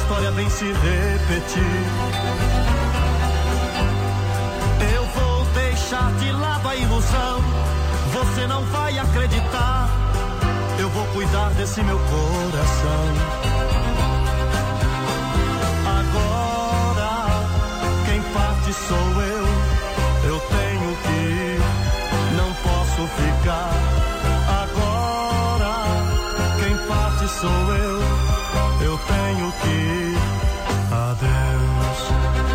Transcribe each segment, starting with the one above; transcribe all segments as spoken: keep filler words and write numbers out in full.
história vem se repetir. Eu vou deixar de lado a ilusão, você não vai acreditar. Eu vou cuidar desse meu coração. Agora, quem parte sou eu. Eu tenho que ir, não posso ficar. Agora, quem parte sou eu. Eu tenho que ir. Adeus.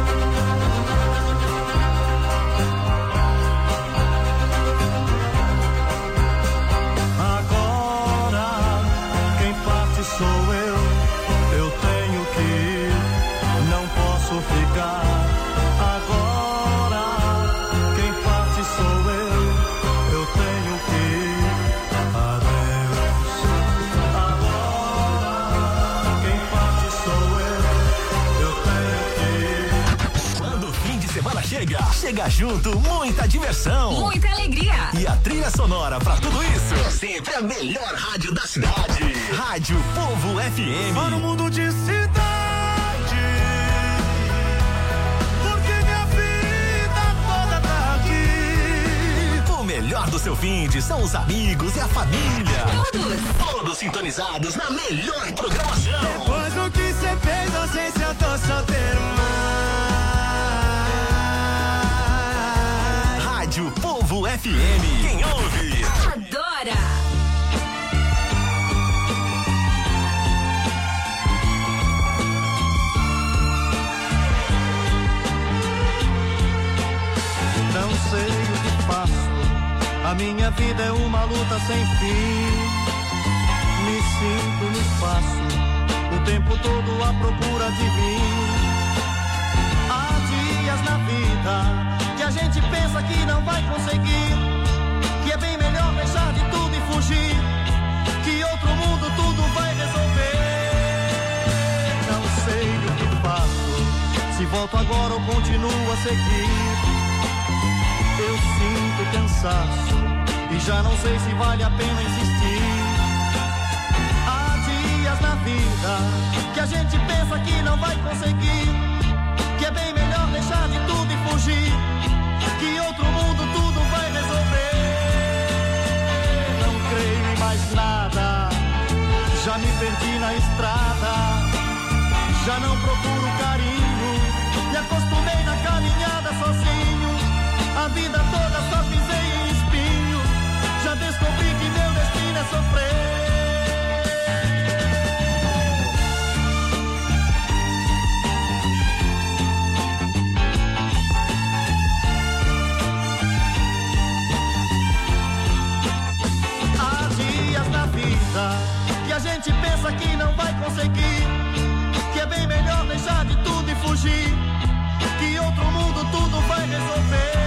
Agora, quem parte sou eu. Eu tenho que ir, não posso ficar. Agora, quem parte sou eu. Eu tenho que ir. Adeus. Agora, quem parte sou eu. Eu tenho que ir. Quando o fim de semana chega, chega junto muita diversão, muita alegria e a trilha sonora pra tudo isso é sempre a melhor rádio da cidade. Rádio Povo F M. Só no mundo de cidade, porque minha vida toda tá aqui. O melhor do seu fim de são os amigos e a família. Todos. Todos sintonizados na melhor programação. Depois do que cê fez, não sei se eu tô solteiro mais. Rádio Povo F M. Quem ouve adora. Não sei o que faço, a minha vida é uma luta sem fim. Me sinto no espaço, o tempo todo à procura de mim. Há dias na vida que a gente pensa que não vai conseguir, que é bem melhor deixar de tudo e fugir, que outro mundo tudo vai resolver. Não sei o que faço, se volto agora ou continuo a seguir. Eu sinto cansaço e já não sei se vale a pena insistir. Há dias na vida que a gente pensa que não vai conseguir, que é bem melhor deixar de tudo e fugir, que outro mundo tudo vai resolver. Não creio em mais nada, já me perdi na estrada, já não procuro carinho, me acostumei na caminhada sozinho. A vida toda só pisei em espinho, já descobri que meu destino é sofrer. Há dias na vida que a gente pensa que não vai conseguir, que é bem melhor deixar de tudo e fugir, que outro mundo tudo vai resolver.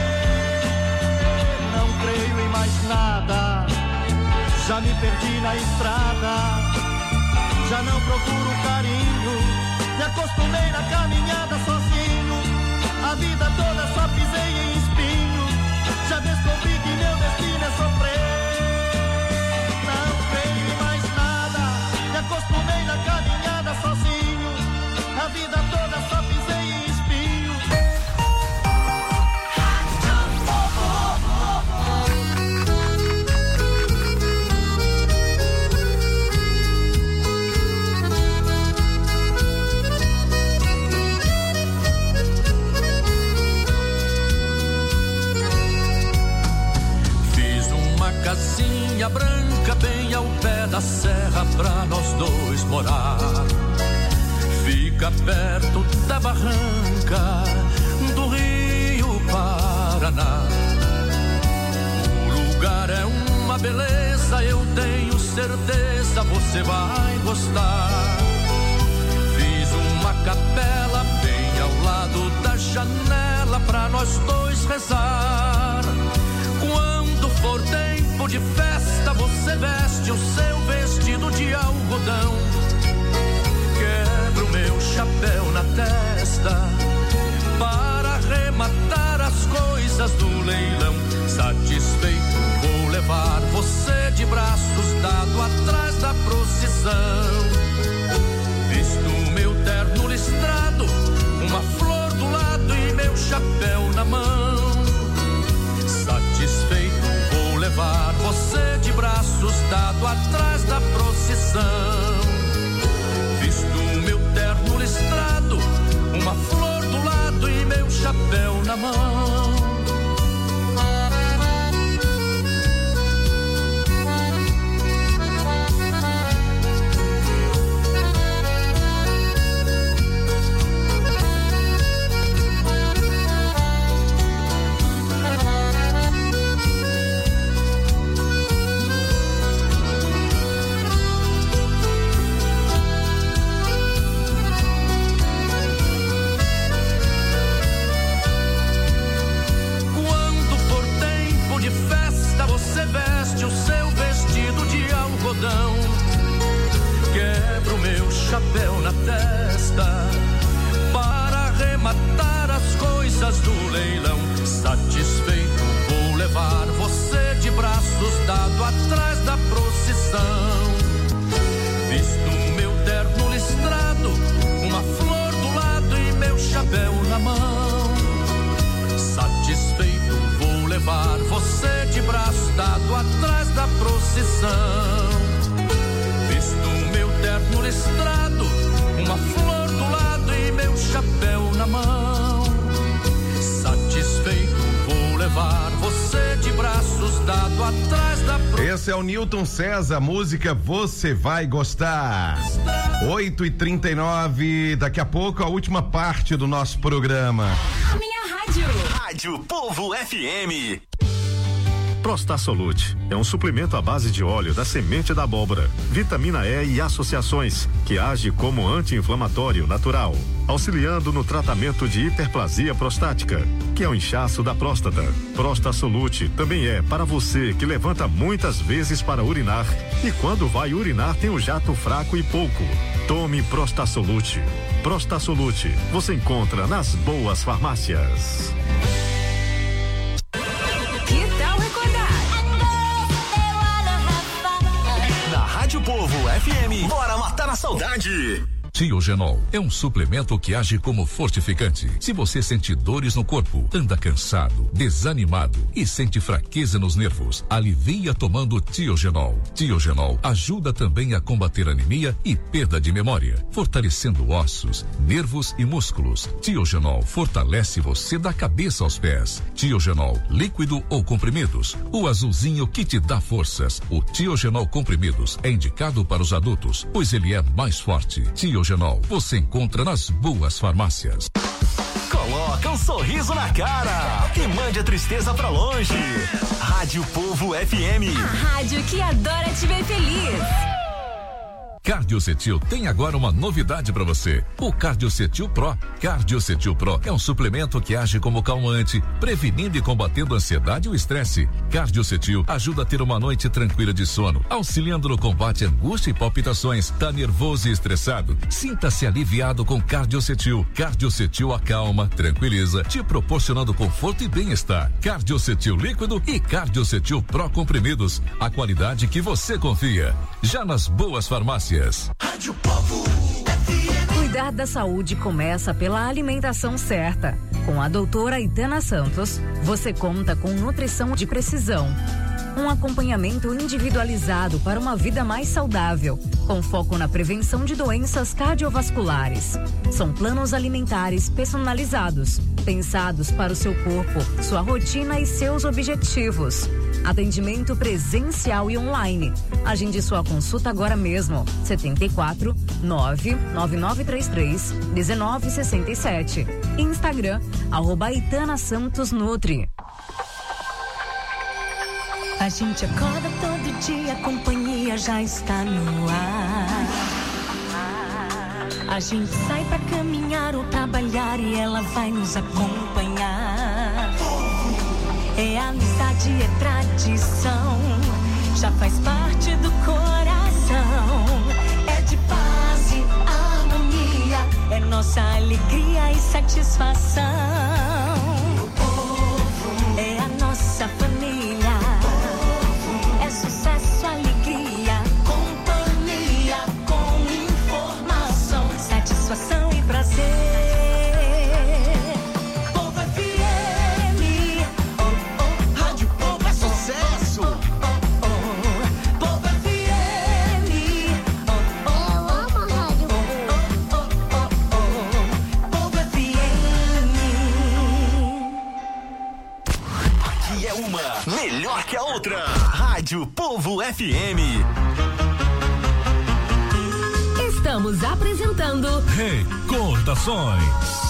Não creio em mais nada, já me perdi na estrada, já não procuro carinho, me acostumei na caminhada sozinho. A vida toda só pisei em espinho, já descobri que meu destino é sofrer. Não creio em mais nada, me acostumei na caminhada sozinho. A vida toda só pisei em espinho. Casinha branca bem ao pé da serra pra nós dois morar. Fica perto da barranca do Rio Paraná. O lugar é uma beleza, eu tenho certeza você vai gostar. Fiz uma capela bem ao lado da janela pra nós dois rezar. Quando for tempo de festa, você veste o seu vestido de algodão. Quebro meu chapéu na testa para arrematar as coisas do leilão. Satisfeito vou levar você de braços dado atrás da procissão. Visto meu terno listrado, uma flor do lado e meu chapéu na mão. Satisfeito vou levar você de braços dados atrás da procissão. Visto meu terno listrado, uma flor do lado e meu chapéu na mão. Veste o seu vestido de algodão, quebra o meu chapéu na testa para arrematar as coisas do leilão. Satisfeito vou levar você de braços dados atrás da procissão. Visto meu terno listrado, uma flor do lado e meu chapéu na mão. Satisfeito vou levar você de braço dado atrás da procissão. Visto meu terno listrado, uma flor do lado e meu chapéu na mão. Satisfeito vou levar você de braços dado atrás da procissão. Esse é o Newton César, música Você Vai Gostar. oito e trinta e nove, daqui a pouco a última parte do nosso programa. A minha rádio. Rádio Povo F M. Prostasolute é um suplemento à base de óleo da semente da abóbora, vitamina E e associações, que age como anti-inflamatório natural, auxiliando no tratamento de hiperplasia prostática, que é o inchaço da próstata. Prostasolute também é para você que levanta muitas vezes para urinar e quando vai urinar tem o jato fraco e pouco. Tome Prostasolute. Prostasolute você encontra nas boas farmácias. Rádio Povo F M, bora matar a saudade. Tiogenol é um suplemento que age como fortificante. Se você sente dores no corpo, anda cansado, desanimado e sente fraqueza nos nervos, alivia tomando Tiogenol. Tiogenol ajuda também a combater anemia e perda de memória, fortalecendo ossos, nervos e músculos. Tiogenol fortalece você da cabeça aos pés. Tiogenol, líquido ou comprimidos, o azulzinho que te dá forças. O Tiogenol comprimidos é indicado para os adultos, pois ele é mais forte. Tiogenol você encontra nas boas farmácias. Coloca um sorriso na cara e mande a tristeza pra longe. Rádio Povo F M. A rádio que adora te ver feliz. Cardiocetil tem agora uma novidade para você. O Cardiocetil Pro. Cardiocetil Pro é um suplemento que age como calmante, prevenindo e combatendo a ansiedade e o estresse. Cardiocetil ajuda a ter uma noite tranquila de sono, auxiliando no combate à angústia e palpitações. Tá nervoso e estressado? Sinta-se aliviado com Cardiocetil. Cardiocetil acalma, tranquiliza, te proporcionando conforto e bem-estar. Cardiocetil líquido e Cardiocetil Pro comprimidos. A qualidade que você confia. Já nas boas farmácias. Rádio Povo. Cuidar da saúde começa pela alimentação certa. Com a doutora Itana Santos, você conta com nutrição de precisão. Um acompanhamento individualizado para uma vida mais saudável, com foco na prevenção de doenças cardiovasculares. São planos alimentares personalizados, pensados para o seu corpo, sua rotina e seus objetivos. Atendimento presencial e online. Agende sua consulta agora mesmo. setenta e quatro, nove nove nove três três, um nove seis sete. Instagram, arroba Itana Santos Nutri. A gente acorda todo dia, a companhia já está no ar. A gente sai pra caminhar ou trabalhar e ela vai nos acompanhar. É amizade, é tradição, já faz parte do coração. É de paz e harmonia, é nossa alegria e satisfação. O povo é a nossa família. É sucesso, alegria, companhia, com informação, satisfação e prazer. aqui é uma melhor que a outra. Rádio Povo F M. Estamos apresentando Recordações.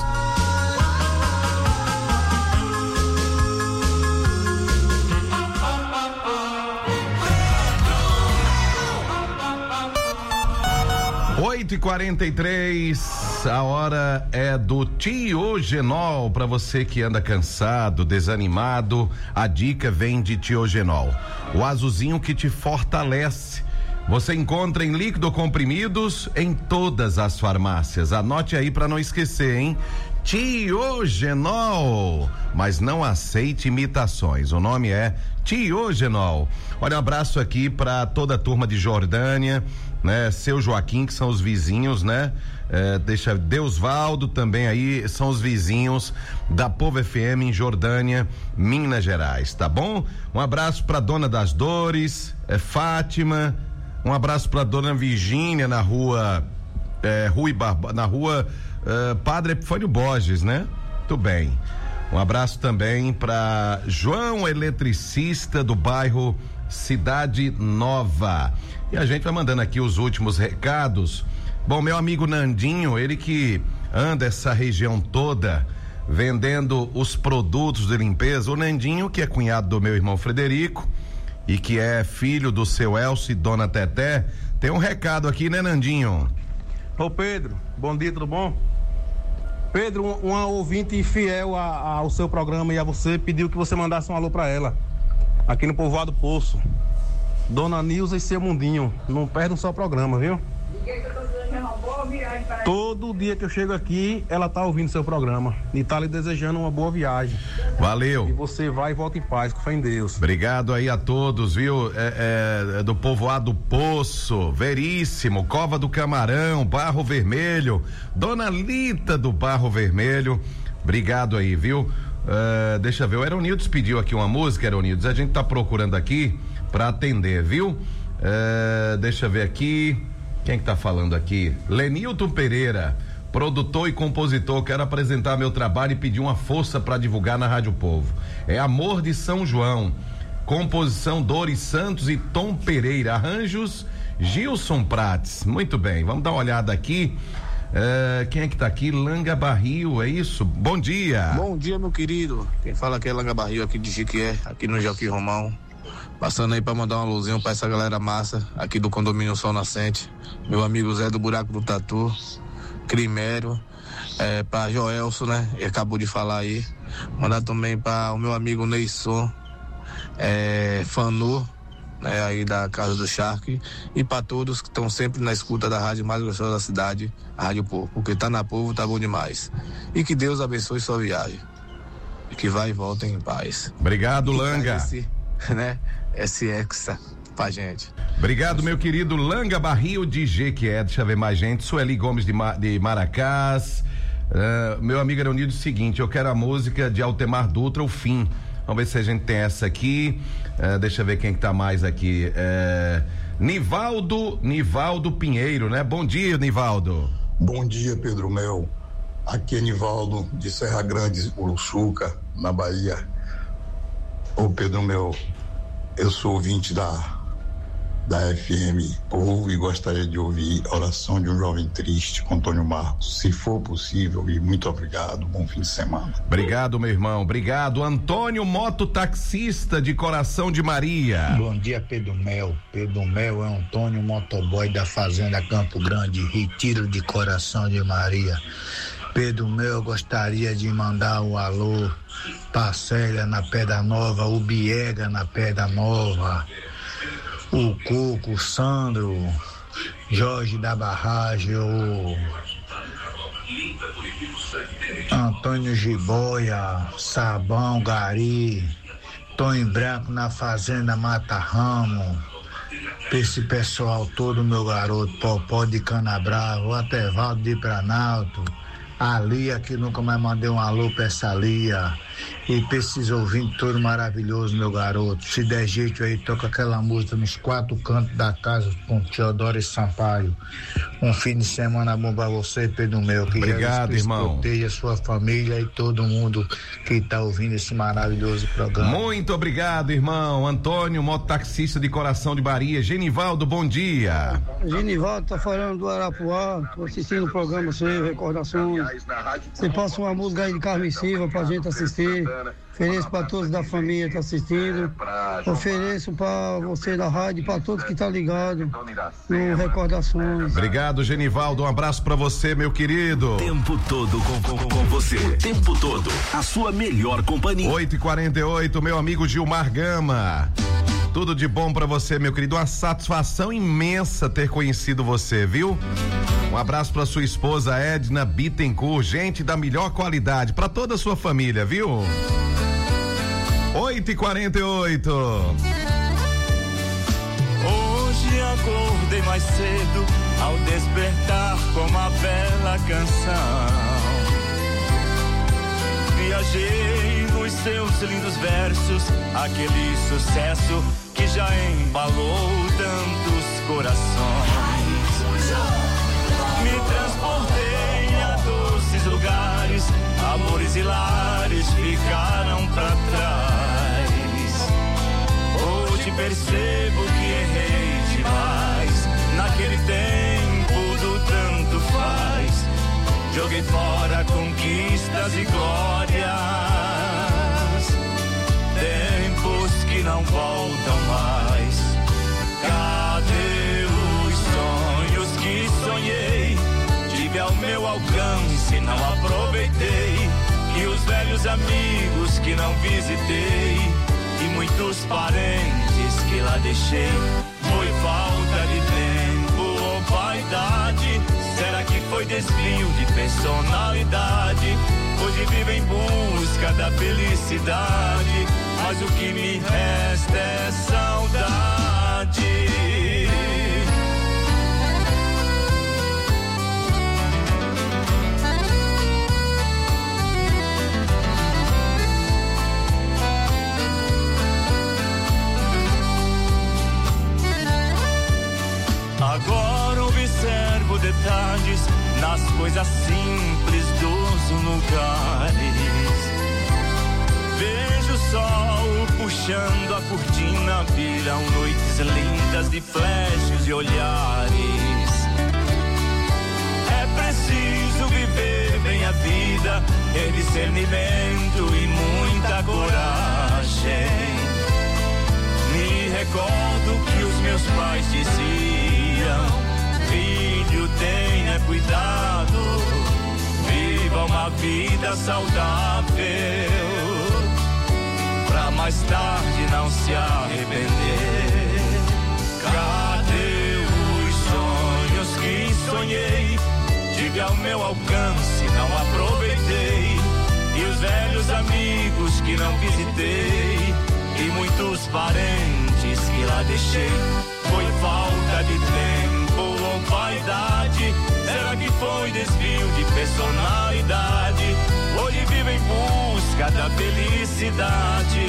oito e quarenta e três, a hora é do Tiogenol. Para você que anda cansado, desanimado, a dica vem de Tiogenol, o azulzinho que te fortalece. Você encontra em líquido comprimidos em todas as farmácias. Anote aí para não esquecer, hein? Tiogenol, mas não aceite imitações. O nome é Tiogenol. Olha, um abraço aqui para toda a turma de Jordânia, né? Seu Joaquim, que são os vizinhos, né? É, deixa Deusvaldo também aí, são os vizinhos da Povo F M em Jordânia, Minas Gerais, tá bom? Um abraço para Dona das Dores, é, Fátima. Um abraço para Dona Virgínia na rua é, Rui Barba, na rua Uh, Padre Epifânio Borges, né? Muito bem. Um abraço também para João Eletricista do bairro Cidade Nova. E a gente vai mandando aqui os últimos recados. Bom, meu amigo Nandinho, ele que anda essa região toda vendendo os produtos de limpeza. O Nandinho, que é cunhado do meu irmão Frederico e que é filho do seu Elcio e Dona Teté, tem um recado aqui, né, Nandinho? Ô Pedro, bom dia, tudo bom? Pedro, um, uma ouvinte fiel a, a, ao seu programa e a você pediu que você mandasse um alô pra ela, aqui no Povoado Poço. Dona Nilza e seu Mundinho, não perde um só programa, viu? Todo dia que eu chego aqui, ela tá ouvindo seu programa e tá lhe desejando uma boa viagem. Valeu. E você vai e volta em paz, com fé em Deus. Obrigado aí a todos, viu? É, é, do Povoado Poço, Veríssimo, Cova do Camarão, Barro Vermelho, Dona Lita do Barro Vermelho. Obrigado aí, viu? Uh, deixa eu ver, o Aeronildes pediu aqui uma música, Aeronildes, a gente tá procurando aqui pra atender, viu? Uh, deixa eu ver aqui. Quem que tá falando aqui? Lenilton Pereira, produtor e compositor. Quero apresentar meu trabalho e pedir uma força para divulgar na Rádio Povo. É Amor de São João, composição Doris Santos e Tom Pereira, arranjos Gilson Prates. Muito bem, vamos dar uma olhada aqui. Uh, quem é que tá aqui? Langa Barril, é isso? Bom dia. Bom dia, meu querido. Quem fala aqui é Langa Barril, aqui de Jiquié, aqui no Joaquim Romão. Passando aí pra mandar uma luzinha pra essa galera massa aqui do condomínio Sol Nascente. Meu amigo Zé do Buraco do Tatu, Crimério, é, pra Joelso, né? Ele acabou de falar aí. Mandar também pra o meu amigo Neisson, é, Fanu, né? Aí da Casa do Shark. E pra todos que estão sempre na escuta da rádio mais gostosa da cidade, a Rádio Povo. Porque tá na Povo, tá bom demais. E que Deus abençoe sua viagem. E que vai e volta em paz. Obrigado, e Langa. Esse, né? Esse Hexa pra gente. Obrigado, meu querido Langa Barril de Jequié. Deixa eu ver mais gente. Sueli Gomes de, Ma, de Maracás. Uh, meu amigo Aeronildo, seguinte, eu quero a música de Altemar Dutra, O Fim. Vamos ver se a gente tem essa aqui. Uh, deixa eu ver quem que tá mais aqui. Uh, Nivaldo, Nivaldo Pinheiro, né? Bom dia, Nivaldo. Bom dia, Pedro Mel. Aqui é Nivaldo de Serra Grande, Uruçuca, na Bahia. Ô, Pedro Mel, eu sou ouvinte da, da F M Povo e gostaria de ouvir a oração de um jovem triste com Antônio Marcos, se for possível, e muito obrigado, bom fim de semana. Obrigado, meu irmão, obrigado. Antônio Mototaxista de Coração de Maria. Bom dia, Pedro Mel. Pedro Mel é Antônio Motoboy da Fazenda Campo Grande, Retiro de Coração de Maria. Pedro Mel, eu gostaria de mandar um alô pra Célia na Pedra Nova, o Biega na Pedra Nova, o Coco, o Sandro, Jorge da Barragem, o Antônio Jiboia, Sabão, Gari, Tonho Branco na Fazenda Mata Ramo, pra esse pessoal todo, meu garoto, Popó de Canabrava, o Atevaldo de Planalto, a Lia, que nunca mais mandei um alô pra essa Lia, E pra esses ouvintes todos maravilhosos, meu garoto. Se der jeito aí, toca aquela música nos quatro cantos da casa com Teodoro e Sampaio. Um fim de semana bom pra você, Pedro Meu. Que obrigado, irmão. Proteja a sua família e todo mundo que tá ouvindo esse maravilhoso programa. Muito obrigado, irmão. Antônio, mototaxista de Coração de Bahia. Genivaldo, bom dia. Genivaldo, tá falando do Arapuá. Tô assistindo o programa seu, Recordações. Você passa uma música aí de Carmen Silva pra gente assistir. Ofereço para todos da família que tá assistindo. Ofereço para você da rádio, para todos que tá ligado no Recordações. Obrigado, Genivaldo. Um abraço para você, meu querido. Tempo todo com, com, com você. Tempo todo. A sua melhor companhia. oito e quarenta e oito, meu amigo Gilmar Gama. Tudo de bom pra você, meu querido. Uma satisfação imensa ter conhecido você, viu? Um abraço pra sua esposa Edna Bittencourt, gente da melhor qualidade, pra toda a sua família, viu? oito e quarenta e oito. Hoje acordei mais cedo, ao despertar com uma bela canção. Viajei nos seus lindos versos, aquele sucesso que já embalou tantos corações. Me transportei a doces lugares, amores e lares ficaram pra trás. Hoje percebo que errei demais, naquele tempo do tanto faz. Joguei fora conquistas e glórias, tempos que não voltam mais. Cadê os sonhos que sonhei? Tive ao meu alcance, não aproveitei. E os velhos amigos que não visitei, e muitos parentes que lá deixei. Foi falta de tempo ou vaidade? Será que foi desvio de personalidade? Hoje vivo em busca da felicidade, mas o que me resta é saudade. Agora observo detalhes nas coisas simples dos lugares. Vejo o sol puxando a cortina, viram noites lindas de flashes e olhares. É preciso viver bem a vida, ter discernimento e muita coragem. Me recordo que os meus pais diziam: filho, tenha cuidado, viva uma vida saudável, pra mais tarde não se arrepender. Cadê os sonhos que sonhei? Tive ao meu alcance, não aproveitei. E os velhos amigos que não visitei, e muitos parentes que lá deixei. Foi falta de tempo ou vaidade? Será que foi desvio de personalidade? Hoje vivo em busca da felicidade,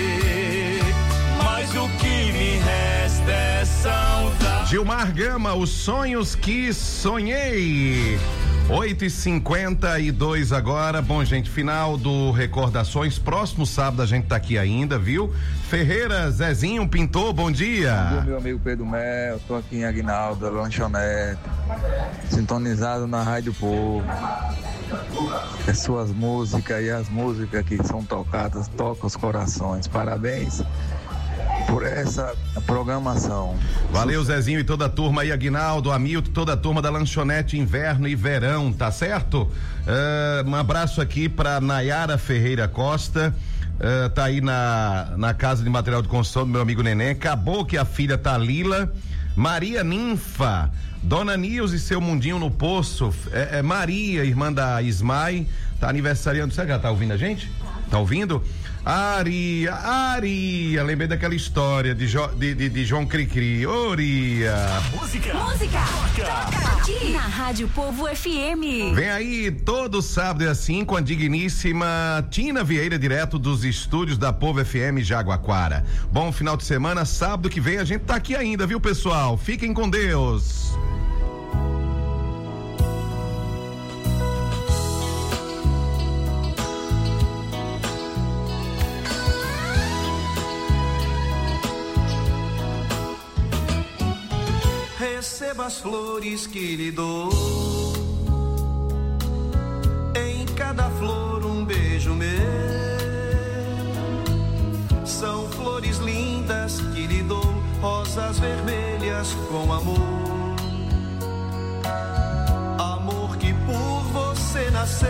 mas o que me resta é saudade. Gilmar Gama, os sonhos que sonhei. oito e cinquenta e dois agora. Bom, gente, final do Recordações. Próximo sábado a gente tá aqui ainda, viu? Ferreira, Zezinho, Pintor, bom dia. Bom dia, meu amigo Pedro Mel. Tô aqui em Aguinaldo, lanchonete, sintonizado na Rádio Povo. As suas músicas e as músicas que são tocadas tocam os corações. Parabéns por essa programação. Valeu, Zezinho e toda a turma aí, Aguinaldo, Hamilton, toda a turma da lanchonete inverno e verão, tá certo? Uh, um abraço aqui pra Nayara Ferreira Costa, uh, tá aí na, na casa de material de construção do meu amigo Neném. Acabou que a filha tá Lila, Maria Ninfa, Dona Nils e seu mundinho no poço, é, é Maria, irmã da Ismai, tá aniversariando. Será que ela tá ouvindo a gente? Tá ouvindo? Aria, Aria, lembrei daquela história de, jo, de, de, de João Cricri. Oria. Música. Música. Toca aqui na Rádio Povo F M. Vem aí todo sábado e assim com a digníssima Tina Vieira, direto dos estúdios da Povo F M Jaguaquara. Bom final de semana, sábado que vem a gente tá aqui ainda, viu, pessoal? Fiquem com Deus. Receba as flores que lhe dou, em cada flor um beijo meu. São flores lindas que lhe dou, rosas vermelhas com amor. Amor que por você nasceu,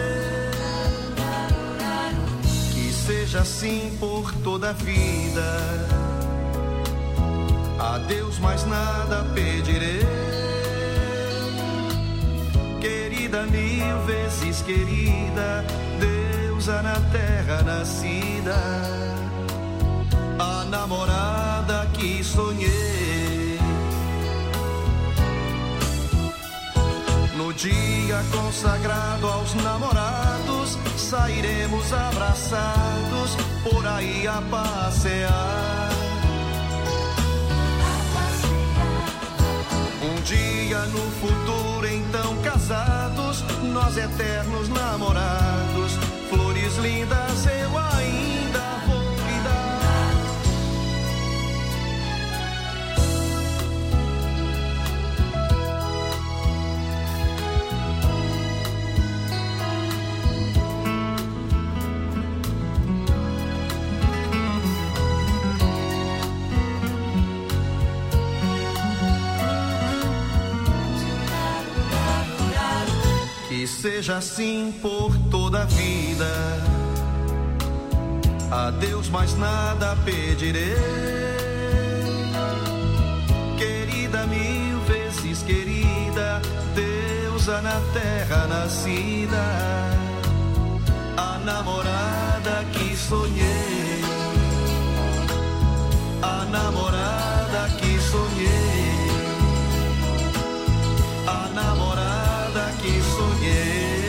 que seja assim por toda a vida. A Deus mais nada pedirei, querida, mil vezes querida, deusa na terra nascida, a namorada que sonhei. No dia consagrado aos namorados, sairemos abraçados por aí a passear. Um dia no futuro, então casados, nós eternos namorados, flores lindas eu ainda vou lhe dar. Que seja assim por toda a vida. A Deus mais nada pedirei, querida, mil vezes querida, deusa na terra nascida, a namorada que sonhei, a namorada que sonhei, a namorada que sonhei,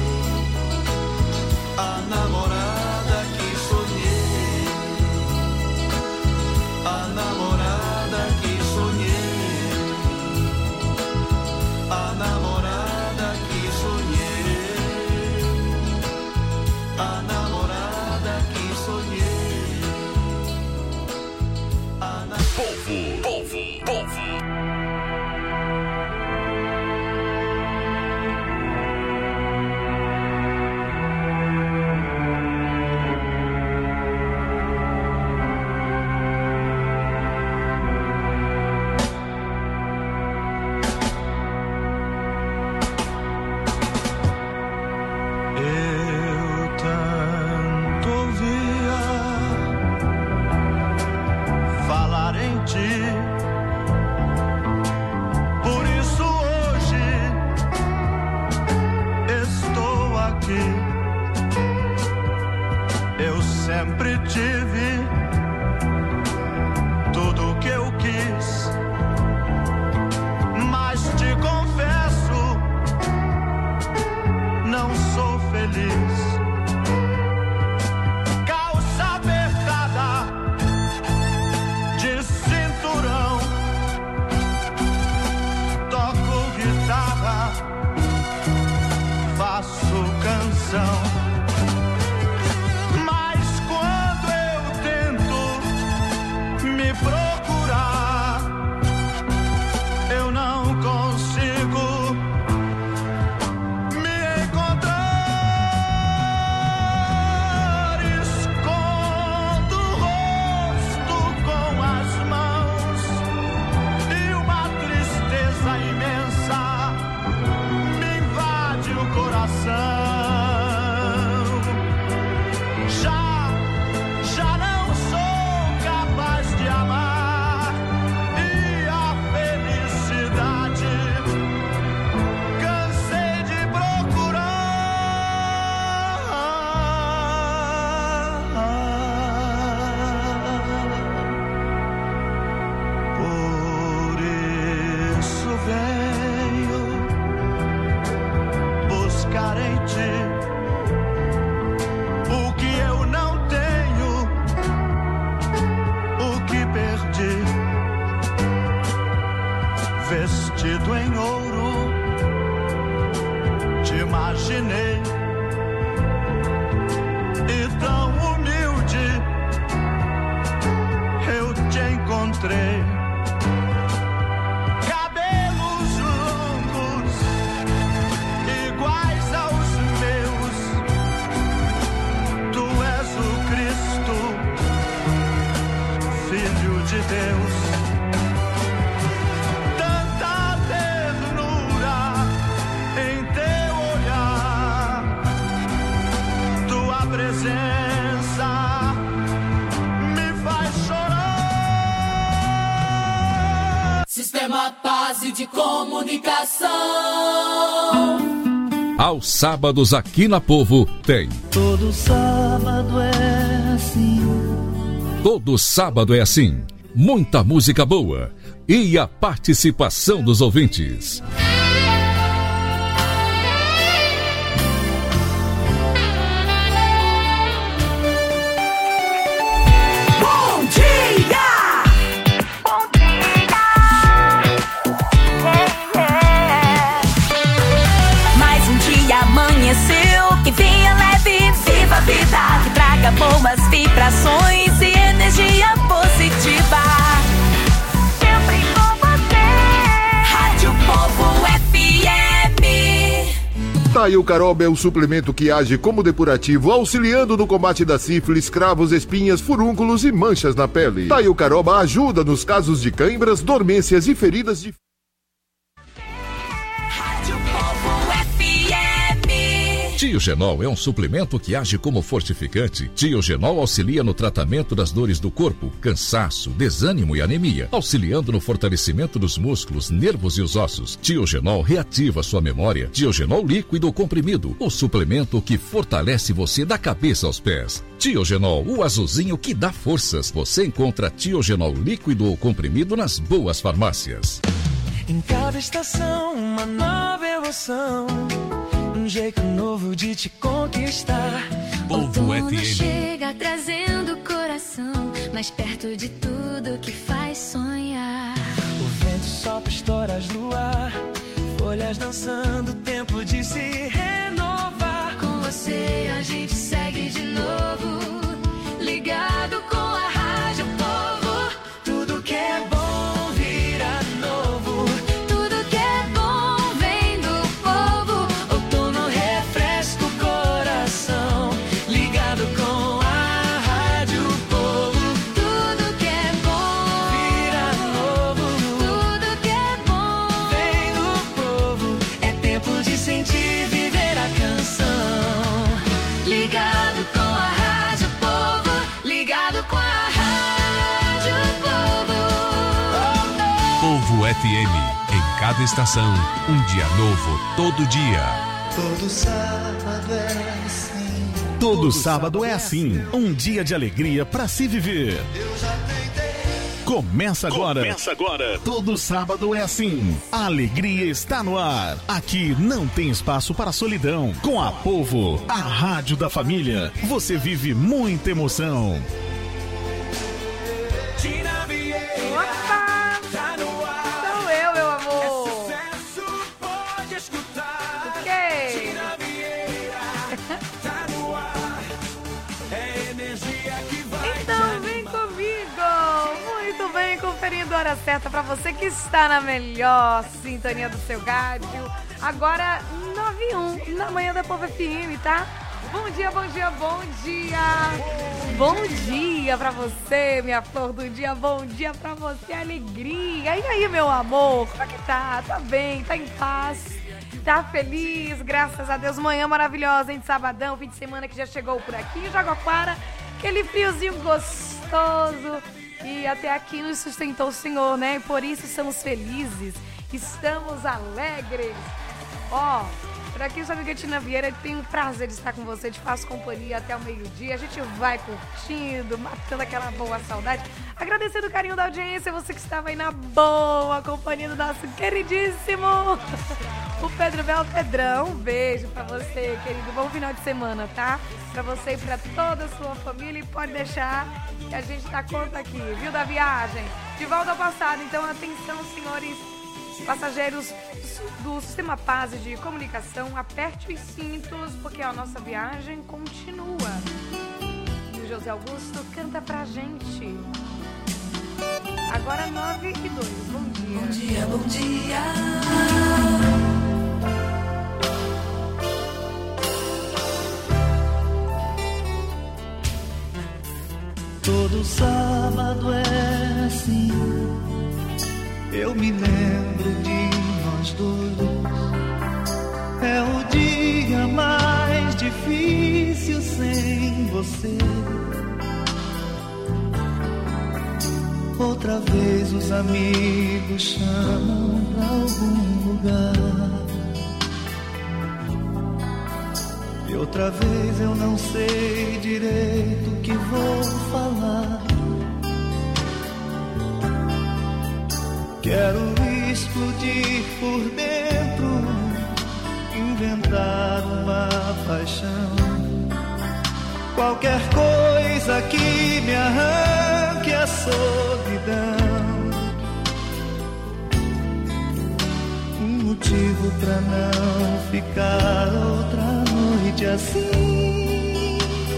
a namorada que sonhei, a namorada que sonhei, a namorada que sonhei, a namorada que sonhei, a na... Povo, povo, povo. Sempre tive tudo que eu quis, mas te confesso, não sou feliz. Calça apertada de cinturão, toco guitarra, faço canção. Procurar, eu não consigo me encontrar. Escondo o rosto com as mãos e uma tristeza imensa me invade o coração. Já, já não sou capaz de amar. vestido em ouro, te imaginei e tão humilde eu te encontrei. Cabelos longos iguais aos meus, tu és o Cristo, Filho de Deus. Tanta ternura em teu olhar, tua presença me faz chorar. Sistema Base de Comunicação. Aos sábados aqui na Povo tem. Todo sábado é assim. Todo sábado é assim. Muita música boa e a participação dos ouvintes. Bom dia! Bom dia! Yeah, yeah. Mais um dia amanheceu, que venha leve, viva a vida, que traga boas vibrações e energia positiva. Sempre com você. Rádio Povo F M. Taio Caroba é o suplemento que age como depurativo, auxiliando no combate da sífilis, cravos, espinhas, furúnculos e manchas na pele. Taio Caroba ajuda nos casos de cãibras, dormências e feridas de... Tiogenol é um suplemento que age como fortificante. Tiogenol auxilia no tratamento das dores do corpo, cansaço, desânimo e anemia, auxiliando no fortalecimento dos músculos, nervos e os ossos. Tiogenol reativa sua memória. Tiogenol líquido ou comprimido, o suplemento que fortalece você da cabeça aos pés. Tiogenol, o azulzinho que dá forças. Você encontra Tiogenol líquido ou comprimido nas boas farmácias. Em cada estação, uma nova emoção, um jeito novo de te conquistar. Povo F M chega trazendo o coração mais perto de tudo que faz sonhar. O vento sopra estoras no ar, folhas dançando, tempo de se renovar. Com você a gente segue de novo, ligado com a Rádio Povo. Tudo que é bom vira novo. Tudo que é bom vem do povo. Outono refresca o coração, ligado com a Rádio Povo. Tudo que é bom vira novo. Tudo que é bom vem do povo. É tempo de sentir, viver a canção. Ligado com a Rádio Povo. Ligado com a Rádio Povo. Povo F M, em cada estação, um dia novo, todo dia. Todo sábado é assim. Todo sábado é assim, um dia de alegria pra se viver. Começa agora. Começa agora. Todo sábado é assim. A alegria está no ar. Aqui não tem espaço para solidão. Com a Povo, a rádio da família, você vive muita emoção. Opa! Sou eu, meu amor. O quê? Então vem comigo. Muito bem, conferindo a hora certa pra você que está na melhor sintonia do seu rádio. Agora nove e um na manhã da Povo F M, tá? Bom dia, bom dia, bom dia. Bom dia pra você, minha flor do dia. Bom dia pra você, alegria. E aí, meu amor, como é que tá? Tá bem? Tá em paz? Tá feliz? Graças a Deus. Manhã maravilhosa, hein? De sabadão, fim de semana que já chegou por aqui. Jaguaquara, aquele friozinho gostoso. E até aqui nos sustentou o Senhor, né? E por isso estamos felizes. Estamos alegres. Ó... Por aqui, eu sou a amiga Tina Vieira, tenho o prazer de estar com você, te faço companhia até o meio-dia. A gente vai curtindo, matando aquela boa saudade. Agradecendo o carinho da audiência, você que estava aí na boa companhia do nosso queridíssimo o Pedro Bel Pedrão. Um beijo pra você, querido. Bom final de semana, tá? Pra você e pra toda a sua família. E pode deixar que a gente dá conta aqui, viu, da viagem. De volta ao passado, então atenção, senhores. Passageiros do Sistema Paz de Comunicação, aperte os cintos, porque a nossa viagem continua. E o José Augusto canta pra gente. Agora nove e dois. Bom dia. Bom dia, bom dia. Todo sábado é assim, eu me lembro de nós dois. É o dia mais difícil sem você. Outra vez os amigos chamam pra algum lugar. E outra vez eu não sei direito o que vou falar. Quero explodir por dentro, inventar uma paixão. Qualquer coisa que me arranque a solidão. Um motivo pra não ficar outra noite assim.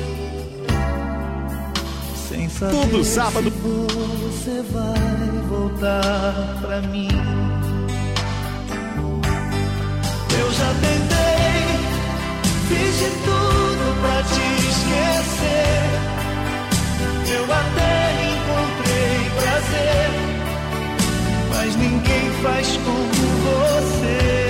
Sem saber todo sábado se você vai voltar pra mim. Eu já tentei, fiz de tudo pra te esquecer. Eu até encontrei prazer, mas ninguém faz como você.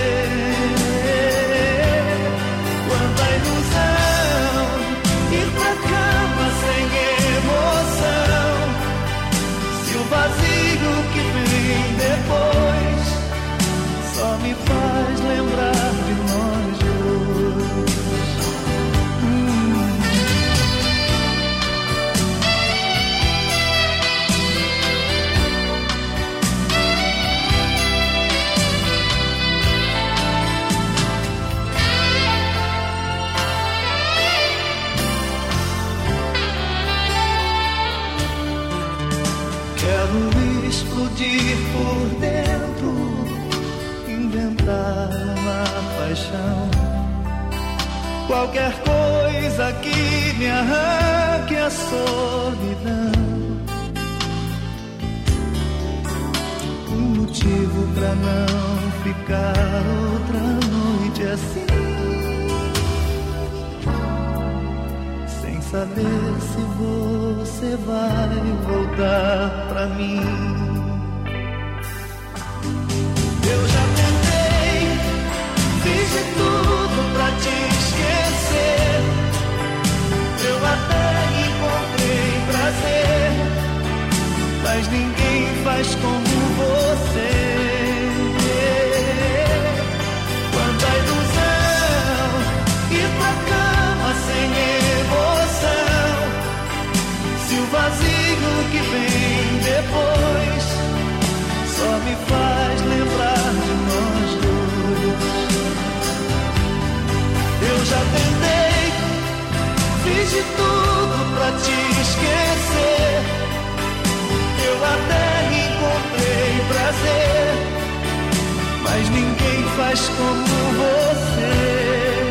Quanta ilusão, ir pra cama sem emoção. Se o vazio que vem depois só me faz lembrar de nós dois. Hum. Quero explodir por dentro, inventar uma paixão. Qualquer coisa que me arranque a solidão. Um motivo pra não ficar outra noite assim. Sem saber se você vai voltar pra mim. Eu já tentei, fiz de tudo pra te esquecer. Eu até encontrei prazer, mas ninguém faz como você. Quanta ilusão, ir pra cama sem emoção. Se o vazio que vem depois só me faz lembrar de nós dois. Eu já tentei, fiz de tudo pra te esquecer. Eu até encontrei prazer, mas ninguém faz como você.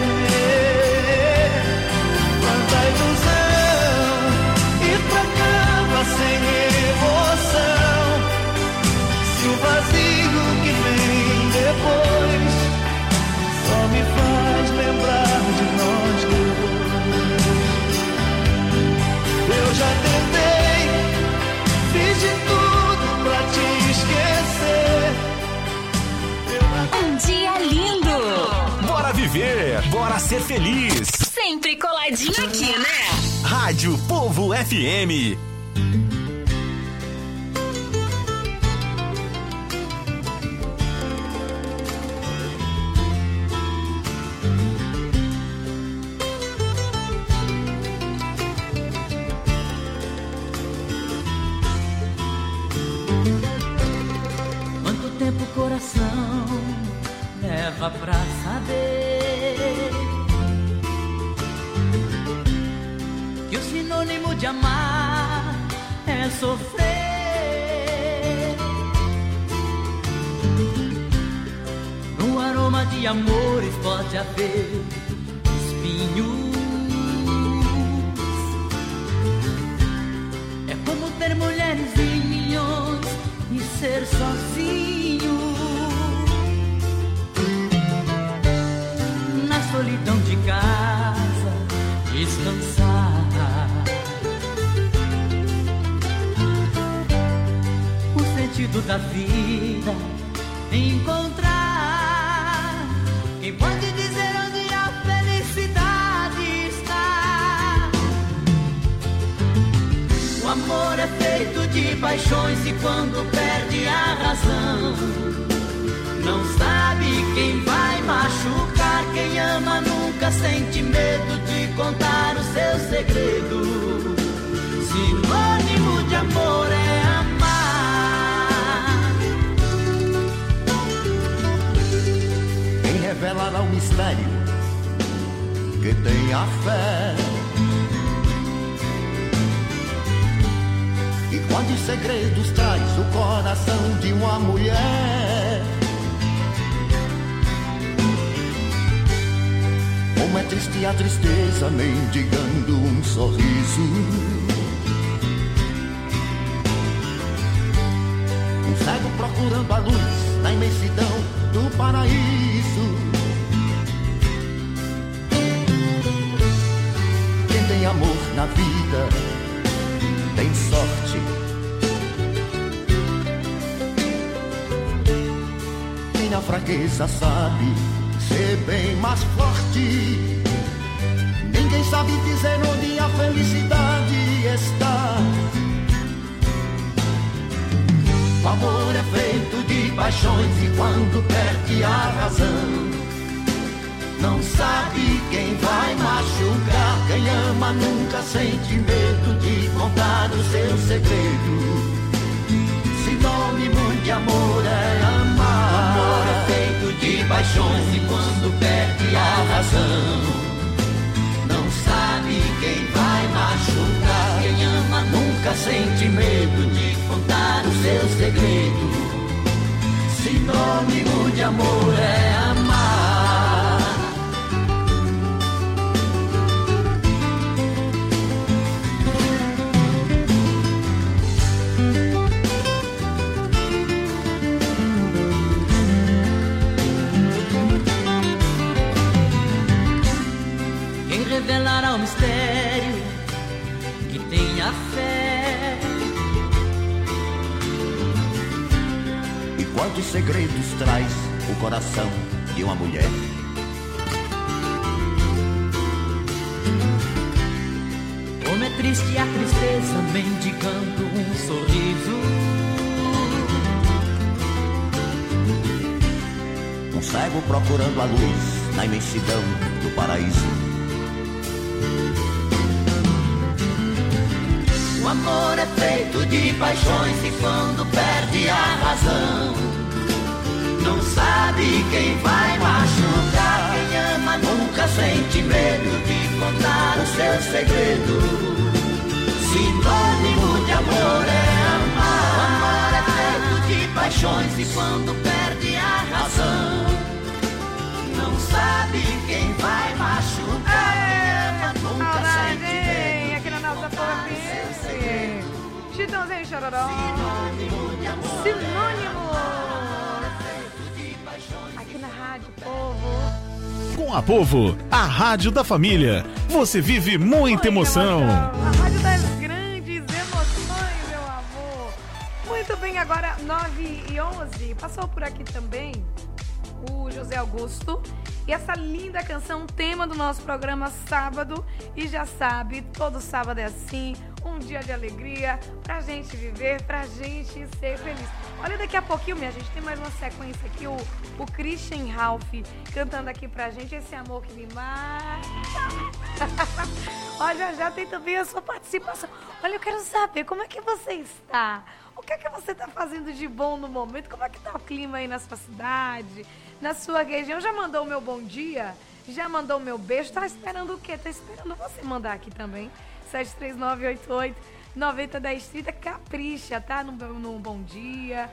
Quanta ilusão, ir pra cama sem emoção. Se o vazio que vem depois só me faz lembrar de nós dois. Eu já tentei, fiz de tudo pra te esquecer. Um dia lindo! Bora viver, bora ser feliz. Sempre coladinho aqui, né? Rádio Povo F M. Quanto tempo o coração leva pra saber que o sinônimo de amar é sofrer? de amores pode haver espinhos. É como ter mulheres e milhões e ser sozinho na solidão de casa, descansar. O sentido da vida encontrar. Quem pode dizer onde a felicidade está? O amor é feito de paixões e quando perde a razão, não sabe quem vai machucar. Quem ama nunca sente medo de contar o seu segredo. Sinônimo de amor é amar. Quem revelará o mistério que tem a fé e quantos segredos traz o coração de uma mulher. Como é triste a tristeza mendigando um sorriso. Um cego procurando a luz na imensidão do paraíso. Quem tem amor na vida tem sorte. Quem na fraqueza sabe ser bem mais forte. Ninguém sabe dizer onde a felicidade está. O amor é feito de paixões e quando perde a razão, não sabe quem vai machucar. Quem ama nunca sente medo de contar o seu segredo. Sinônimo de amor é amar. O amor é feito de paixões e quando perde a razão, não sabe quem vai machucar. Quem ama nunca sente medo de contar o seu segredo. Sinônimo de amor é amar. Quem revelará o mistério que tem a fé e quantos segredos traz o coração de uma mulher. Como é triste a tristeza mendigando um sorriso. Um cego procurando a luz na imensidão do paraíso. O amor é feito de paixões e quando perde a razão, não sabe quem vai machucar. Quem ama nunca sente medo de contar o seu segredo. Sinônimo de amor é amar. O amor é feito de paixões e quando perde a razão, não sabe quem vai machucar. Quem ama nunca sente medo aqui na nossa porra. Chitãozinho Chororó. Sinônimo. Aqui na Rádio Povo. Com a Povo, a rádio da família. Você vive muita emoção. A rádio das grandes emoções, meu amor. Muito bem, agora nove e onze. Passou por aqui também o José Augusto. E essa linda canção, tema do nosso programa sábado. E já sabe, todo sábado é assim, um dia de alegria, pra gente viver, pra gente ser feliz. Olha, daqui a pouquinho, minha gente, tem mais uma sequência aqui, o, o Christian Ralph cantando aqui pra gente, esse amor que me mata. Olha, já já tem também a sua participação. Olha, eu quero saber, como é que você está? O que é que você está fazendo de bom no momento? Como é que tá o clima aí na sua cidade, na sua região? Já mandou o meu bom dia? Já mandou o meu beijo? Tá esperando o quê? Tá esperando você mandar aqui também. sete três nove oito oito nove zero um zero três zero. Capricha, tá? No, no bom dia.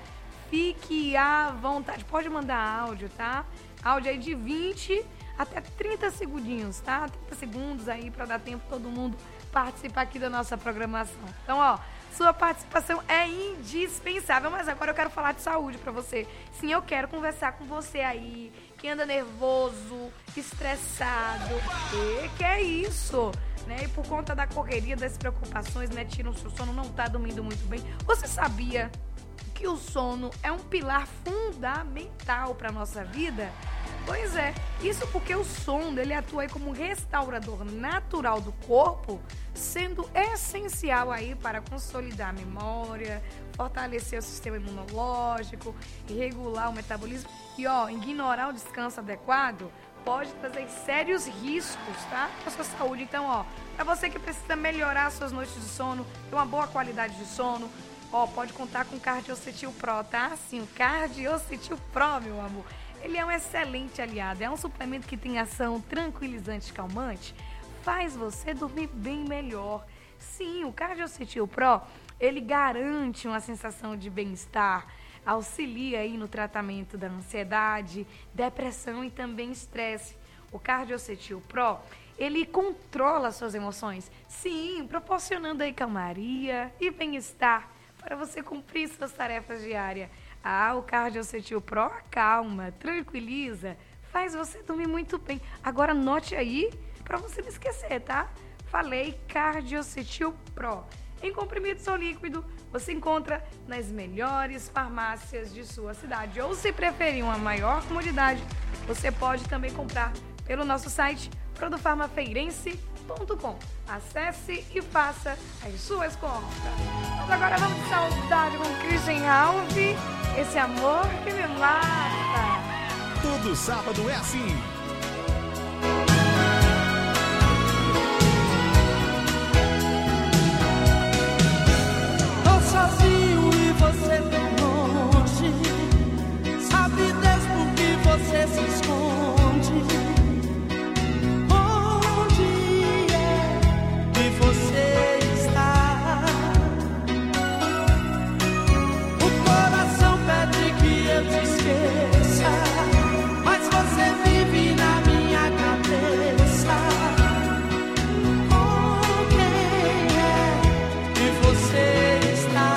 fique à vontade. Pode mandar áudio, tá? Áudio aí de vinte até trinta segundinhos, tá? trinta segundos aí para dar tempo todo mundo participar aqui da nossa programação. Então, ó, sua participação é indispensável. Mas agora eu quero falar de saúde para você. Sim, eu quero conversar com você aí, que anda nervoso, estressado. E que é isso? Né? E por conta da correria, das preocupações, né? Tiram o seu sono, não tá dormindo muito bem. Você sabia que o sono é um pilar fundamental para nossa vida? Pois é, isso porque o sono ele atua aí como um restaurador natural do corpo, sendo essencial aí para consolidar a memória, fortalecer o sistema imunológico e regular o metabolismo. E ó, ignorar o descanso adequado pode trazer sérios riscos, tá? Para a sua saúde. Então, ó, para você que precisa melhorar suas noites de sono, ter uma boa qualidade de sono, ó, pode contar com o Cardiocetil Pro, tá? Sim, o Cardiocetil Pro, meu amor. Ele é um excelente aliado, é um suplemento que tem ação tranquilizante e calmante, faz você dormir bem melhor. Sim, o Cardiocetil Pro, ele garante uma sensação de bem-estar, auxilia aí no tratamento da ansiedade, depressão e também estresse. O Cardiocetil Pro, ele controla suas emoções, sim, proporcionando aí calmaria e bem-estar para você cumprir suas tarefas diárias. Ah, o Cardiocetil Pro acalma, tranquiliza, faz você dormir muito bem. Agora anote aí para você não esquecer, tá? Falei Cardiocetil Pro. Em comprimidos ou líquido, você encontra nas melhores farmácias de sua cidade. Ou se preferir uma maior comodidade, você pode também comprar pelo nosso site produfarmafeirense ponto com. Acesse e faça as suas compras. Mas agora vamos de saudade com Christian Alves. Esse amor que me mata. Todo sábado é assim. Tô sozinho e você tão longe. Sabe Deus por que você se esconde? Onde é que você está? O coração pede que eu te esqueça, mas você vive na minha cabeça. Com quem é que você está?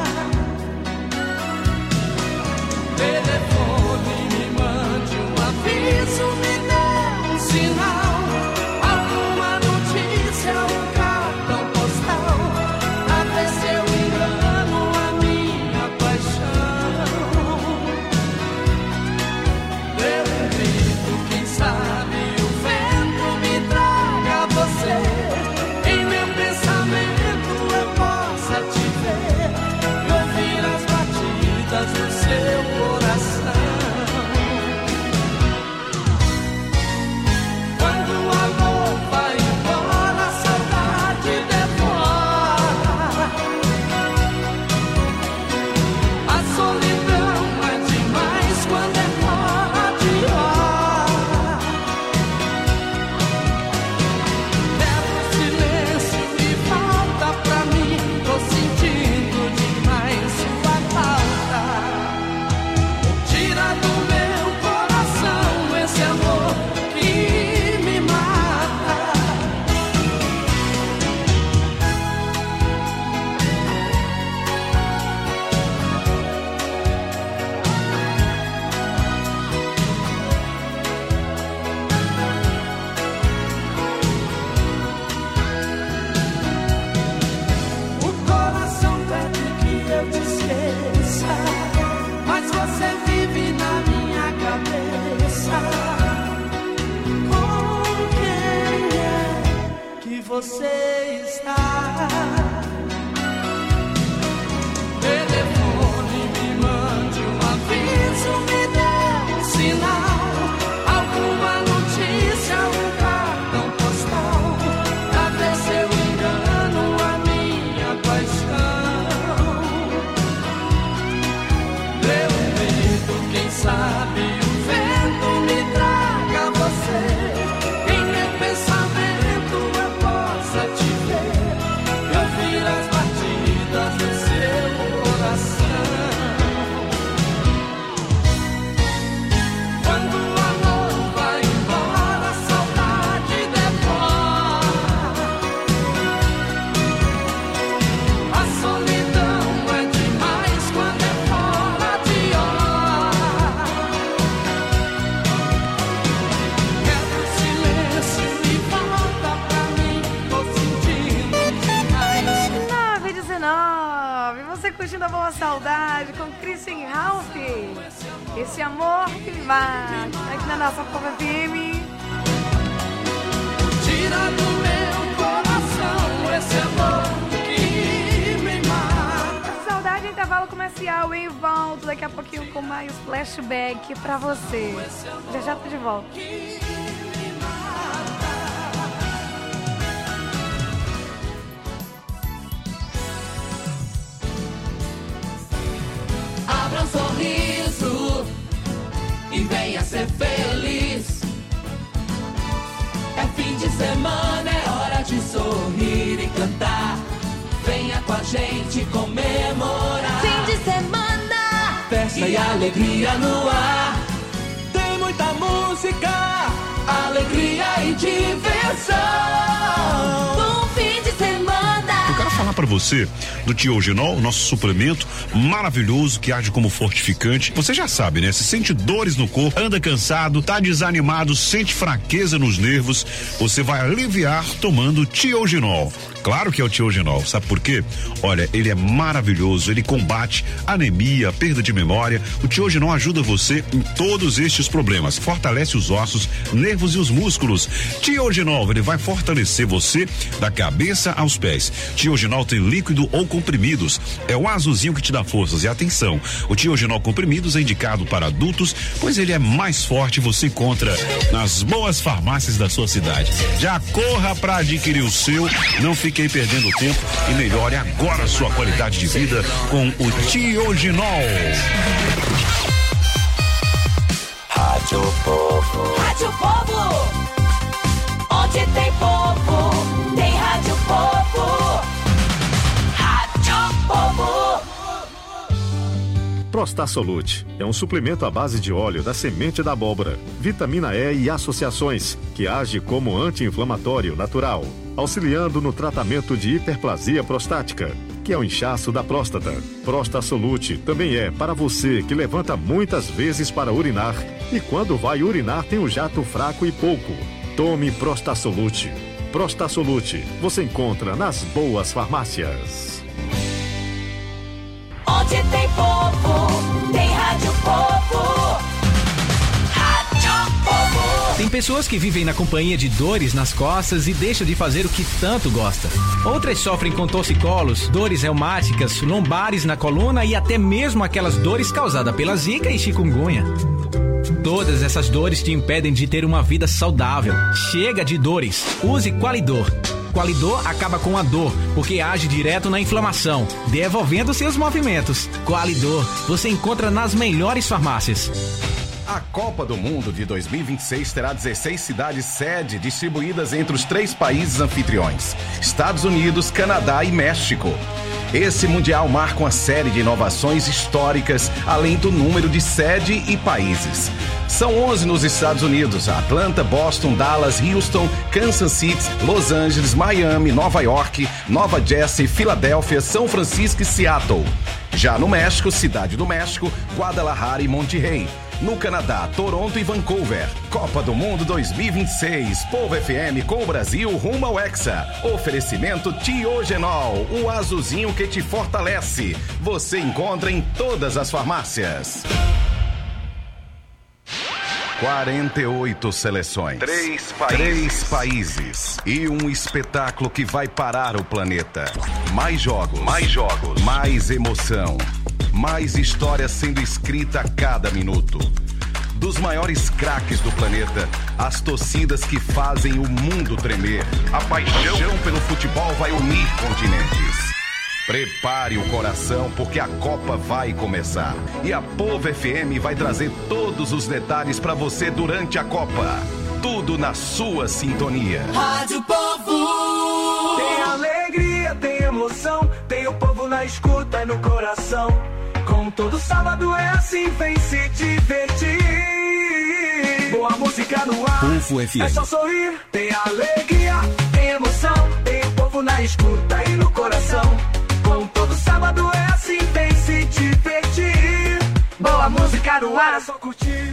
Telefone, me mande um aviso, me dê um sinal, alguma notícia, um cartão postal, pra ver se eu engano a minha paixão. Dê um grito, quem sabe o vento me traga você. Em meu pensamento eu possa te ver e ouvir as batidas do seu coração. Quando o amor vai embora, a saudade devora. A solidão é demais quando é fora de hora. Leva o silêncio e volta pra mim. Tô sentindo demais sua falta. Tira do meu coração esse amor que me mata. O coração pede que eu te esqueça, mas você vive na minha cabeça. Com quem é que você está? Telefone, me mande um aviso, me dê um sinal, alguma notícia, um cartão postal, pra ver se eu engano a minha paixão. Dê um grito, quem sabe o vento me traga você. Em meu pensamento eu possa te ver Saudade com Christian Ralph. Esse amor que me bate aqui na nossa Povo F M. Tira do meu coração esse amor que me mata. Saudade, intervalo comercial, em volta daqui a pouquinho com mais flashback pra você. Já já tô de volta. Abra um sorriso e venha ser feliz. É fim de semana, é hora de sorrir e cantar. Venha com a gente comemorar. Fim de semana, Festa e alegria no ar. Tem muita música, alegria e diversão. Bom fim de semana. Eu quero falar pra você do Tiogenol, o nosso suplemento maravilhoso que age como fortificante. Você já sabe, né? Se sente dores no corpo, anda cansado, tá desanimado, sente fraqueza nos nervos, você vai aliviar tomando Tiogenol. Claro que é o Tiogenol, sabe por quê? Olha, ele é maravilhoso, ele combate anemia, perda de memória. O Tiogenol ajuda você em todos estes problemas, fortalece os ossos, nervos e os músculos. Tiogenol, ele vai fortalecer você da cabeça aos pés. Tiogenol tem líquido ou comprimidos, é o azulzinho que te dá forças. E atenção, o Tiogenol comprimidos é indicado para adultos, pois ele é mais forte, você encontra nas boas farmácias da sua cidade. Já corra para adquirir o seu, não fique aí perdendo tempo e melhore agora a sua qualidade de vida com o Tiogenol. Rádio Povo. Rádio Povo. Onde tem povo, tem Rádio Povo. Rádio Povo. Prostasolute é um suplemento à base de óleo da semente da abóbora, vitamina E e associações, que age como anti-inflamatório natural, auxiliando no tratamento de hiperplasia prostática, que é o inchaço da próstata. Prostasolute também é para você que levanta muitas vezes para urinar e quando vai urinar tem um jato fraco e pouco. Tome Prostasolute. Prostasolute você encontra nas boas farmácias. Onde tem povo, tem Rádio Povo. Rádio Povo. Tem pessoas que vivem na companhia de dores nas costas e deixam de fazer o que tanto gosta. Outras sofrem com torcicolos, dores reumáticas, lombares na coluna e até mesmo aquelas dores causadas pela zika e chikungunya. Todas essas dores te impedem de ter uma vida saudável. Chega de dores. Use Qualidor. Qualidor acaba com a dor, porque age direto na inflamação, devolvendo seus movimentos. Qualidor, você encontra nas melhores farmácias. A Copa do Mundo de dois mil e vinte e seis terá dezesseis cidades sede distribuídas entre os três países anfitriões: Estados Unidos, Canadá e México. Esse Mundial marca uma série de inovações históricas, além do número de sede e países. São onze nos Estados Unidos: Atlanta, Boston, Dallas, Houston, Kansas City, Los Angeles, Miami, Nova York, Nova Jersey, Filadélfia, São Francisco e Seattle. Já no México, Cidade do México, Guadalajara e Monterrey. No Canadá, Toronto e Vancouver. Copa do Mundo dois mil e vinte e seis. Povo F M com o Brasil rumo ao Hexa. Oferecimento Tiogenol, o azulzinho que te fortalece. Você encontra em todas as farmácias. quarenta e oito seleções. Três países. Três países. E um espetáculo que vai parar o planeta. Mais jogos. Mais jogos. Mais emoção. Mais história sendo escrita a cada minuto. Dos maiores craques do planeta, as torcidas que fazem o mundo tremer. A paixão pelo futebol vai unir continentes. Prepare o coração porque a Copa vai começar. E a Povo F M vai trazer todos os detalhes para você durante a Copa. Tudo na sua sintonia. Rádio Povo. Tem alegria, tem emoção, tem o povo na escuta e no coração. Com todo sábado é assim, vem se divertir. Boa música no ar, Povo F M. É só sorrir. Tem alegria, tem emoção, tem o povo na escuta e no coração. Com todo sábado é assim, vem se divertir. Boa música no ar, é só curtir.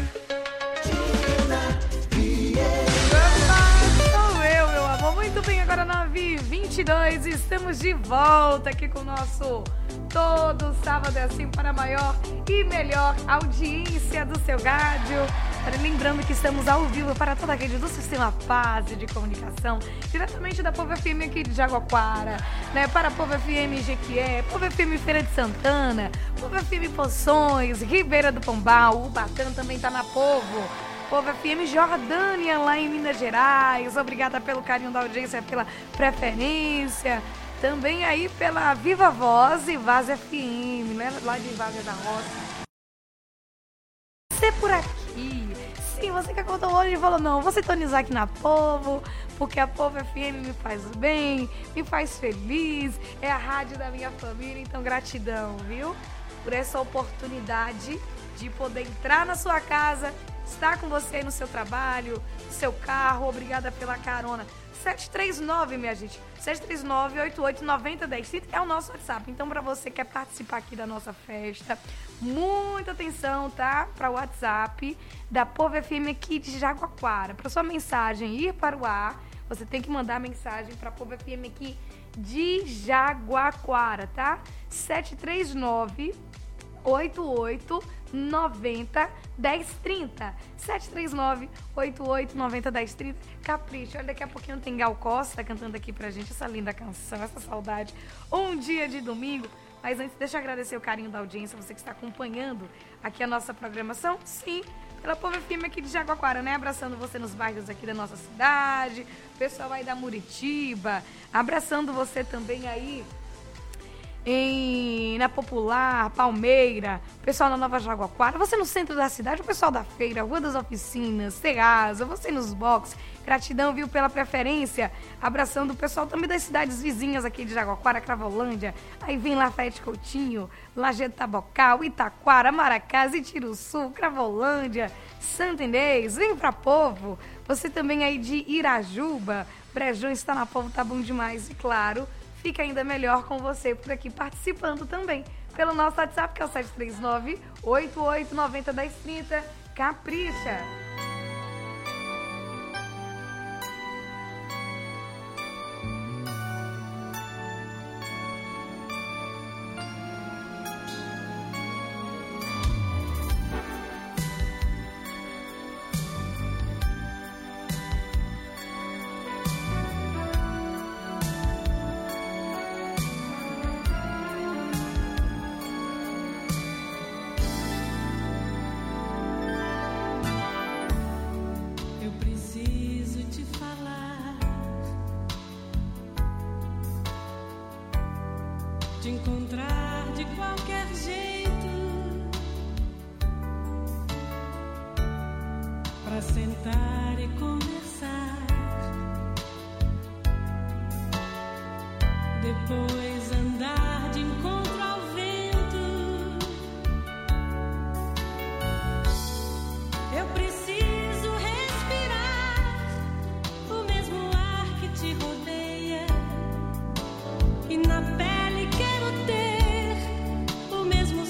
Sou eu, meu amor. Muito bem, agora nove e vinte e dois. Estamos de volta aqui com o nosso todo sábado é assim para a maior e melhor audiência do seu rádio. Lembrando que estamos ao vivo para toda a rede do Sistema Paz de Comunicação, diretamente da Povo F M aqui de Jaguaquara, né? Para Povo F M Jequié, Povo F M Feira de Santana, Povo F M Poções, Ribeira do Pombal, Ubatã também está na Povo. Povo F M Jordânia, lá em Minas Gerais. Obrigada pelo carinho da audiência, pela preferência. Também aí pela Viva Voz e Vaz F M, né? Lá de Vaga da Roça. Você por aqui. Sim, você que acordou hoje e falou, não, vou sintonizar aqui na Povo, porque a Povo F M me faz bem, me faz feliz, é a rádio da minha família, então gratidão, viu? Por essa oportunidade de poder entrar na sua casa, estar com você aí no seu trabalho, no seu carro, obrigada pela carona. sete três nove, minha gente, sete três nove, oito oito nove zero, um zero é o nosso WhatsApp. Então, para você que quer participar aqui da nossa festa, muita atenção, tá? Para o WhatsApp da Povo F M aqui de Jaguaquara. Para sua mensagem ir para o ar, você tem que mandar mensagem para Povo F M aqui de Jaguaquara, tá? sete três nove, oito oito nove zero, um zero três zero. sete três nove, oito oito nove zero, um zero três zero. Capricho. Olha, daqui a pouquinho tem Gal Costa cantando aqui pra gente essa linda canção, essa saudade. Um dia de domingo. Mas antes, deixa eu agradecer o carinho da audiência, você que está acompanhando aqui a nossa programação. Sim, pela Povo F M aqui de Jaguaquara, né? Abraçando você nos bairros aqui da nossa cidade. Pessoal aí da Muritiba. Abraçando você também aí Em, na Popular, Palmeira, pessoal na Nova Jaguaquara, você no centro da cidade, o pessoal da feira, Rua das Oficinas, Ceasa, você nos box, gratidão, viu, pela preferência, abraçando o pessoal também das cidades vizinhas aqui de Jaguaquara, Cravolândia, aí vem Lafayette Coutinho, Lajeado Tabocal, Itaquara, Maracás, Itiruçu, Cravolândia, Santo Inês, vem pra Povo, você também aí de Irajuba, Brejões está na Povo, tá bom demais, e claro, fica ainda melhor com você por aqui participando também pelo nosso WhatsApp, que é o sete três nove, oito oito nove zero, um zero três zero. Capricha! Te encontrar de qualquer jeito, pra sentar e conversar, depois andar de encontro ao vento. Eu preciso respirar o mesmo ar que te rodeia, e na pele quero ter o mesmo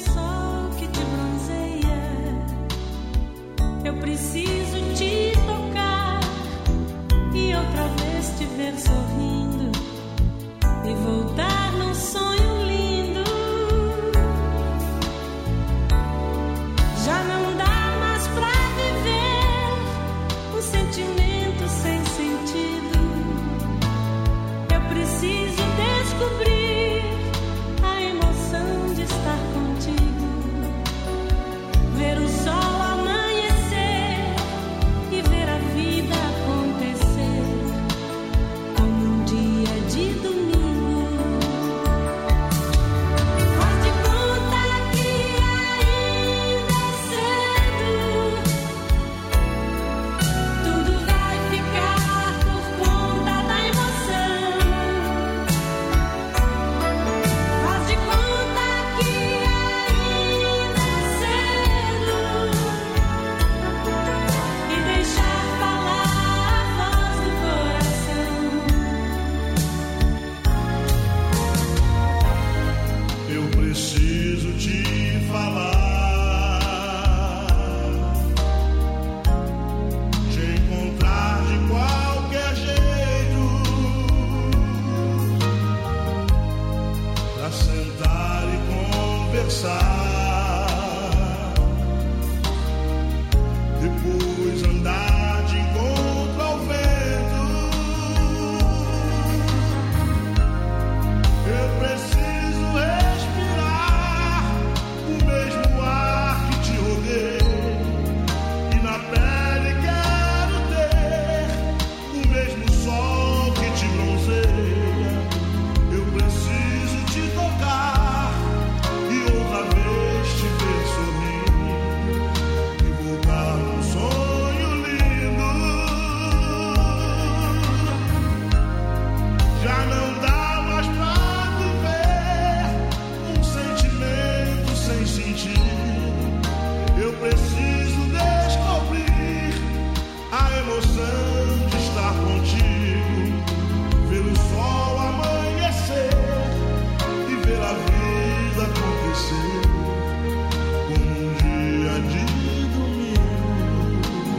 preciso descobrir a emoção de estar contigo, ver o sol amanhecer e ver a vida acontecer como um dia de domingo.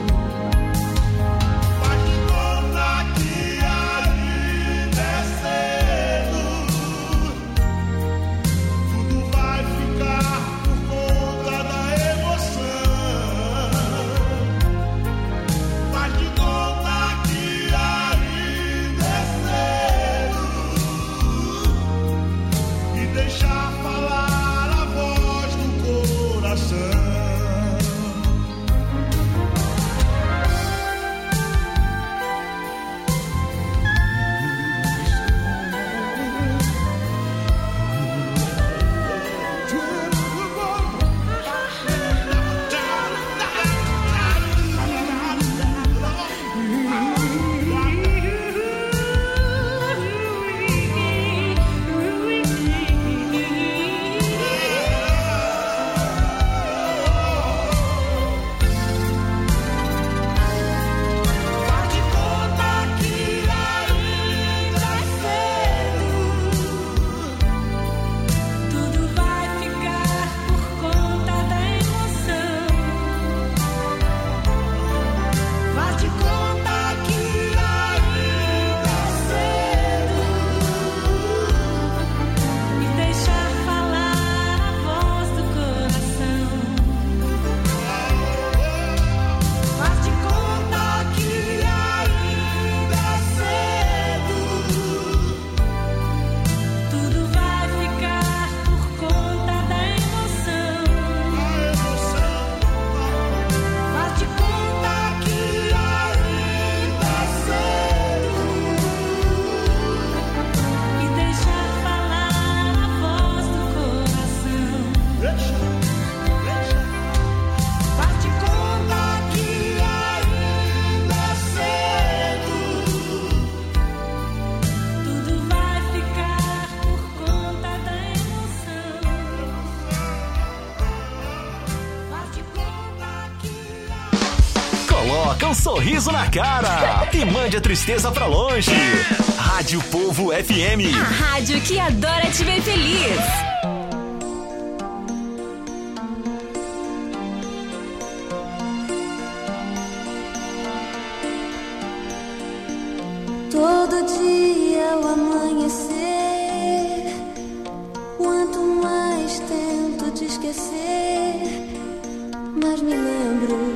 Faz de conta que ainda é cedo, tudo vai ficar por conta da emoção. Faz de conta que ainda é cedo e deixar falar a voz do coração. Faz de conta que ainda é cedo, Tudo vai ficar por conta da emoção. faz de conta que ainda é cedo E deixar falar a voz do coração. Faz de conta que ainda é cedo. Tudo vai ficar por conta da emoção. Faz de conta que ainda é cedo E deixar falar a voz do coração. Faz de conta que ainda é cedo. Tudo vai ficar por conta da emoção. Faz de conta que Coloca um sorriso na cara e mande a tristeza pra longe. Rádio Povo F M. A rádio que adora te ver feliz. Todo dia ao amanhecer, quanto mais tento te esquecer, mais me lembro